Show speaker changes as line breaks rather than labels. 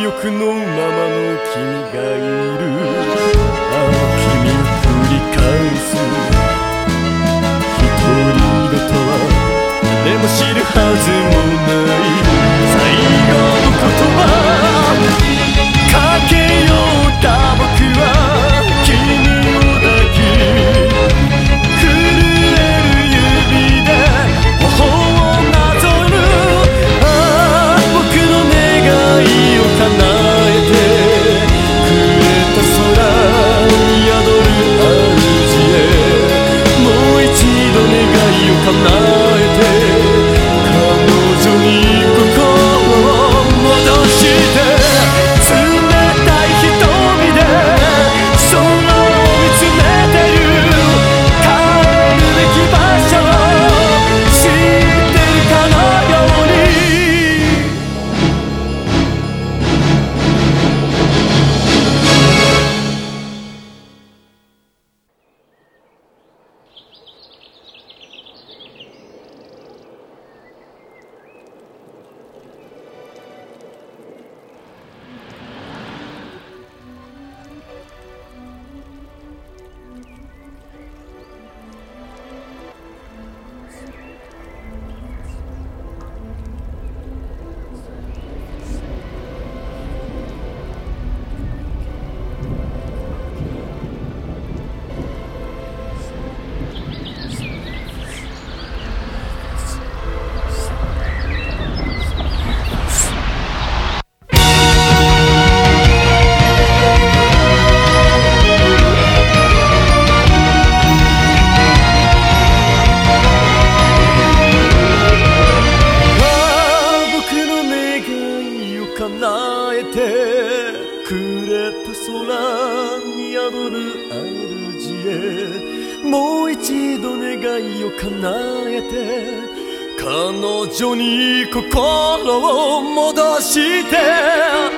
憶のままの君がいる。あの君を繰り返す独り言は誰も知るはずもない最後の言葉。かけようた僕は君を抱き、震える指で頬をなぞる。ああ僕の願いを叶えてくれた空に宿る主へ、もう一度願いを叶えて彼女に心を戻して、叶えてくれた空に宿る主へ、もう一度願いを叶えて彼女に心を戻して。